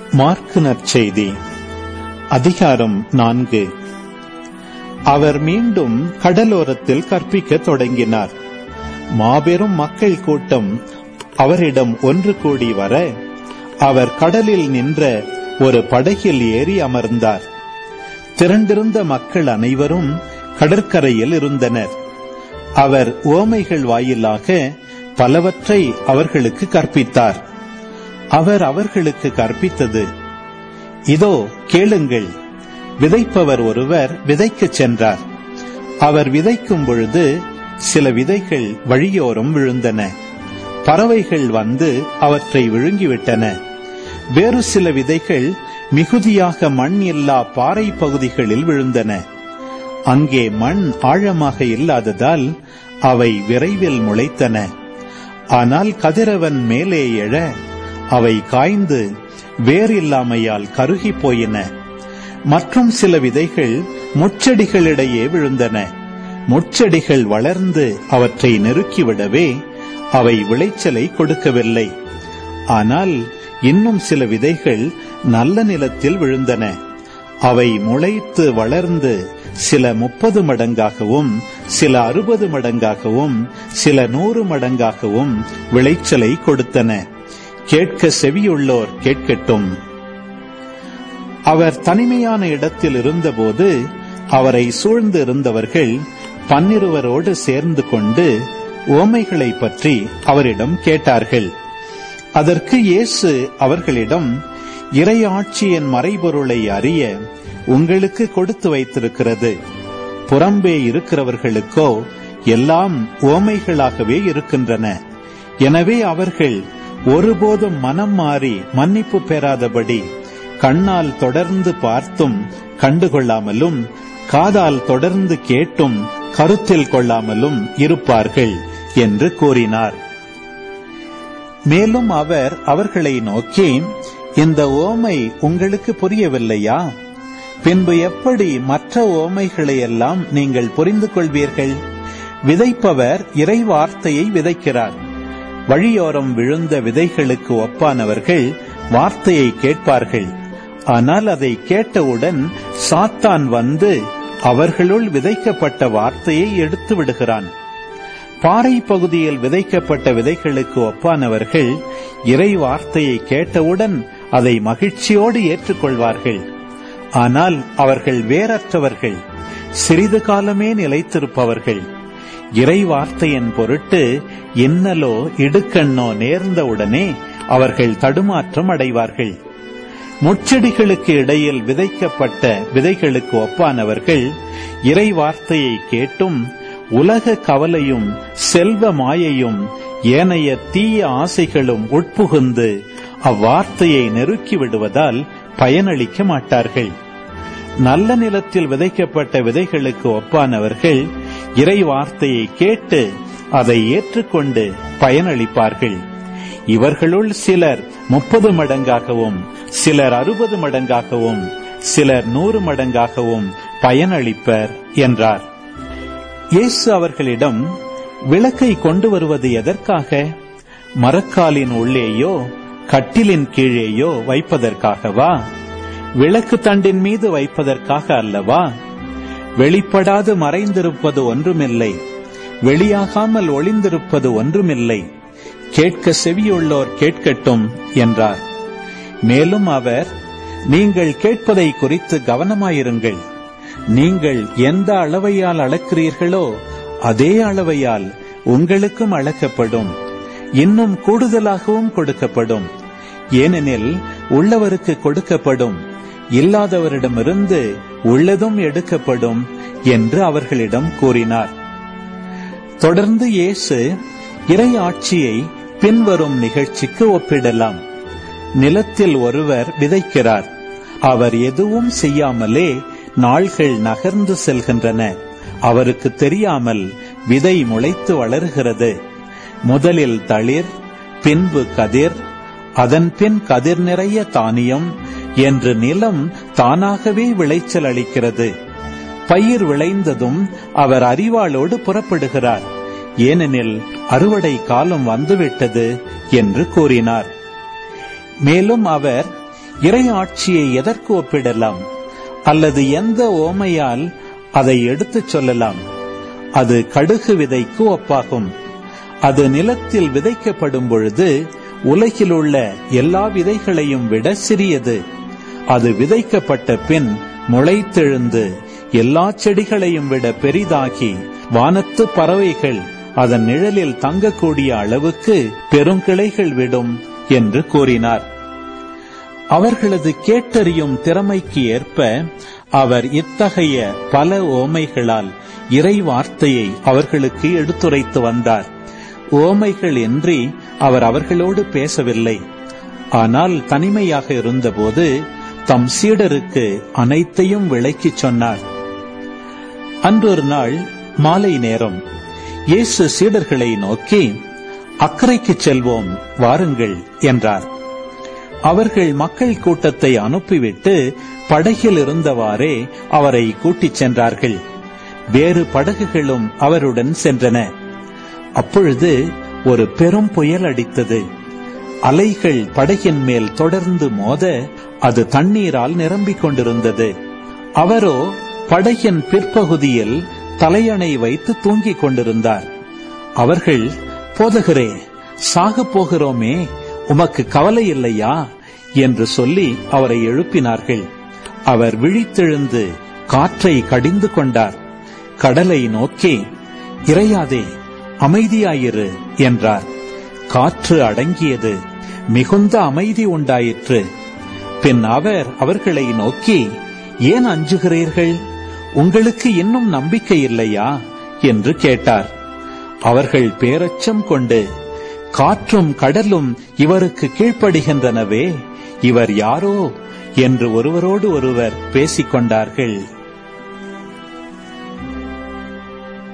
மாற்கு நற்செய்தி அதிகாரம் 4. அவர் மீண்டும் கடலோரத்தில் கற்பிக்க தொடங்கினார். மாபெரும் மக்கள் கூட்டம் அவரிடம் ஒன்று கூடி வர, அவர் கடலில் நின்ற ஒரு படகில் ஏறி அமர்ந்தார். திரண்டிருந்த மக்கள் அனைவரும் கடற்கரையில் இருந்தனர். அவர் உவமைகள் வாயிலாக பலவற்றை அவர்களுக்கு கற்பித்தார். அவர் அவர்களுக்கு கற்பித்தது, இதோ கேளுங்கள். விதைப்பவர் ஒருவர் விதைக்கச் சென்றார். அவர் விதைக்கும் பொழுது சில விதைகள் வழியோரம் விழுந்தன. பறவைகள் வந்து அவற்றை விழுங்கிவிட்டன. வேறு சில விதைகள் மிகுதியாக மண் இல்லா பாறை பகுதிகளில் விழுந்தன. அங்கே மண் ஆழமாக இல்லாததால் அவை விரைவில் முளைத்தன. ஆனால் கதிரவன் மேலே எழ அவை காய்ந்து வேறில்லாமையால் கருகி போயின. மற்றும் சில விதைகள் முட்செடிகளிடையே விழுந்தன. முட்செடிகள் வளர்ந்து அவற்றை நெருக்கிவிடவே அவை விளைச்சலை கொடுக்கவில்லை. ஆனால் இன்னும் சில விதைகள் நல்ல நிலத்தில் விழுந்தன. அவை முளைத்து வளர்ந்து சில 30 மடங்காகவும், சில 60 மடங்காகவும், சில 100 மடங்காகவும் விளைச்சலை கொடுத்தன. கேட்க செவியுள்ளோர் கேட்கட்டும். அவர் தனிமையான இடத்தில் இருந்தபோது அவரை சூழ்ந்து இருந்தவர்கள் 12 சேர்ந்து கொண்டு உவமைகளை பற்றி அவரிடம் கேட்டார்கள். அதற்கு இயேசு அவர்களிடம், இறையாட்சியின் மறைபொருளை அறிய உங்களுக்கு கொடுத்து வைத்திருக்கிறது. புறம்பே இருக்கிறவர்களுக்கோ எல்லாம் உவமைகளாகவே இருக்கின்றன. எனவே அவர்கள் ஒருபோதும் மனம் மாறி மன்னிப்பு பெறாதபடி கண்ணால் தொடர்ந்து பார்த்தும் கண்டுகொள்ளாமலும், காதால் தொடர்ந்து கேட்டும் கருத்தில் கொள்ளாமலும் இருப்பார்கள் என்று கூறினார். மேலும் அவர் அவர்களை நோக்கி, இந்த உவமை உங்களுக்கு புரியவில்லையா? பின்பு எப்படி மற்ற உவமைகளை எல்லாம் நீங்கள் புரிந்து கொள்வீர்கள்? விதைப்பவர் இறை வார்த்தையை விதைக்கிறார். வழியோரம் விழுந்த விதைகளுக்கு ஒப்பானவர்கள் வார்த்தையை கேட்பார்கள். ஆனால் அதை கேட்டவுடன் சாத்தான் வந்து அவர்களுள் விதைக்கப்பட்ட வார்த்தையை எடுத்து விடுகிறான். பாறை பகுதியில் விதைக்கப்பட்ட விதைகளுக்கு ஒப்பானவர்கள் இறை வார்த்தையை கேட்டவுடன் அதை மகிழ்ச்சியோடு ஏற்றுக்கொள்வார்கள். ஆனால் அவர்கள் வேறற்றவர்கள், சிறிது காலமே நிலைத்திருப்பவர்கள். இறை வார்த்தையின் பொருட்டு இன்னலோ இடுக்கண்ணோ நேர்ந்தவுடனே அவர்கள் தடுமாற்றம் அடைவார்கள். முட்செடிகளுக்கு இடையில் விதைக்கப்பட்ட விதைகளுக்கு ஒப்பானவர்கள் இறை வார்த்தையை கேட்டும் உலக கவலையும் செல்வ மாயையும் ஏனைய தீய ஆசைகளும் உட்புகுந்து அவ்வார்த்தையை நெருக்கி விடுவதால் பயனளிக்க மாட்டார்கள். நல்ல நிலத்தில் விதைக்கப்பட்ட விதைகளுக்கு ஒப்பானவர்கள் இறை வார்த்தையை கேட்டு அதை ஏற்றுக்கொண்டு பயனளிப்பார்கள். இவர்களுள் சிலர் 30 மடங்காகவும், சிலர் 60 மடங்காகவும், சிலர் 100 மடங்காகவும் பயனளிப்பர் என்றார். இயேசு அவர்களிடம், விளக்கை கொண்டு வருவது எதற்காக? மரக்காலின் உள்ளேயோ கட்டிலின் கீழேயோ வைப்பதற்காகவா? விளக்கு தண்டின் மீது வைப்பதற்காக அல்லவா? வெளிப்படாது மறைந்திருப்பது ஒன்றுமில்லை, வெளியாகாமல் ஒளிந்திருப்பது ஒன்றுமில்லை. கேட்க செவியுள்ளோர் கேட்கட்டும் என்றார். மேலும் அவர், நீங்கள் கேட்பதை குறித்து கவனமாயிருங்கள். நீங்கள் எந்த அளவையால் அளக்கிறீர்களோ அதே அளவையால் உங்களுக்கும் அளக்கப்படும், இன்னும் கூடுதலாகவும் கொடுக்கப்படும். ஏனெனில் உள்ளவருக்கு கொடுக்கப்படும், இல்லாதவரிடமிருந்து உள்ளதும் எடுக்கப்படும் என்று அவர்களிடம் கூறினார். தொடர்ந்து இயேசு இறை ஆட்சியை பின்வரும் நிகழ்ச்சிக்கு ஒப்பிடலாம். நிலத்தில் ஒருவர் விதைக்கிறார். அவர் எதுவும் செய்யாமலே நாள்கள் நகர்ந்து செல்கின்றன. அவருக்கு தெரியாமல் விதை முளைத்து வளர்கிறது. முதலில் தளிர், பின்பு கதிர், அதன் பின் கதிர் நிறைய தானியம் என்று நிலம் தானாகவே விளைச்சல் அளிக்கிறது. பயிர் விளைந்ததும் அவர் அரிவாளோடு புறப்படுகிறார். ஏனெனில் அறுவடை காலம் வந்துவிட்டது என்று கூறினார். மேலும் அவர், இறை ஆட்சியை எதற்கு ஒப்பிடலாம்? அல்லது எந்த ஓமையால் அதை எடுத்துச் சொல்லலாம்? அது கடுகு விதைக்கு ஒப்பாகும். அது நிலத்தில் விதைக்கப்படும் பொழுது உலகில் உள்ள எல்லா விதைகளையும் விட சிறியது. அது விதைக்கப்பட்ட பின் முளைத்தெழுந்து எல்லா செடிகளையும் விட பெரிதாகி வானத்து பறவைகள் அதன் நிழலில் தங்கக்கூடிய அளவுக்கு பெருங்கிளைகள் விடும் என்று கூறினார். அவர்களது கேட்டறியும் திறமைக்கு ஏற்ப அவர் இத்தகைய பல ஓமைகளால் இறை வார்த்தையை அவர்களுக்கு எடுத்துரைத்து வந்தார். ஓமைகள் இன்றி அவர் அவர்களோடு பேசவில்லை. ஆனால் தனிமையாக இருந்தபோது தம் சீடருக்கு அனைத்தையும் விளக்கிச் சொன்னார். அன்றொரு நாள் மாலை நேரம் இயேசு சீடர்களை நோக்கி, அக்கரைக்கு செல்வோம், வாருங்கள் என்றார். அவர்கள் மக்கள் கூட்டத்தை அனுப்பிவிட்டு படகில் இருந்தவாறே அவரை கூட்டிச் சென்றார்கள். வேறு படகுகளும் அவருடன் சென்றன. அப்பொழுது ஒரு பெரும் புயல் அடித்தது. அலைகள் படகின் மேல் தொடர்ந்து மோத அது தண்ணீரால் நிரம்பிக் கொண்டிருந்தது. அவரோ படகின் பிற்பகுதியில் தலையணை வைத்து தூங்கிக் கொண்டிருந்தார். அவர்கள், போதகரே, சாகப் போகிறோமே, உமக்கு கவலை இல்லையா என்று சொல்லி அவரை எழுப்பினார்கள். அவர் விழித்தெழுந்து காற்றை கடிந்து கொண்டார். கடலை நோக்கி, இறையாதே, அமைதியாயிரு என்றார். காற்று அடங்கியது. மிகுந்த அமைதி உண்டாயிற்று. பின் அவர் அவர்களை நோக்கி, ஏன் அஞ்சுகிறீர்கள்? உங்களுக்கு இன்னும் நம்பிக்கை இல்லையா என்று கேட்டார். அவர்கள் பேரச்சம் கொண்டு, காற்றும் கடலும் இவருக்கு கீழ்ப்படுகின்றனவே, இவர் யாரோ என்று ஒருவரோடு ஒருவர் பேசிக் கொண்டார்கள்.